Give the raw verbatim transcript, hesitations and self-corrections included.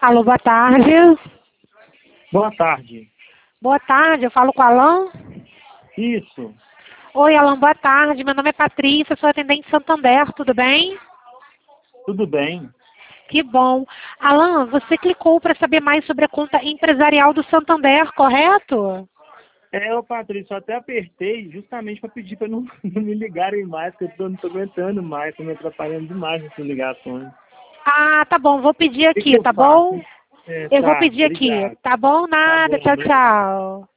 Alô, boa tarde. Boa tarde. Boa tarde, eu falo com o Alan? Isso. Oi, Alan, boa tarde. Meu nome é Patrícia, sou atendente Santander, tudo bem? Tudo bem? Que bom. Alan, você clicou para saber mais sobre a conta empresarial do Santander, correto? É, ô Patrícia, eu até apertei justamente para pedir para não, não me ligarem mais, porque eu não estou aguentando mais, estou me atrapalhando demais nessas ligações. Ah, tá bom, vou pedir O que que aqui, eu tá faço? bom? É, Eu vou tá, pedir aqui, obrigado. tá bom? Tá Nada, bom, tchau, obrigado. tchau.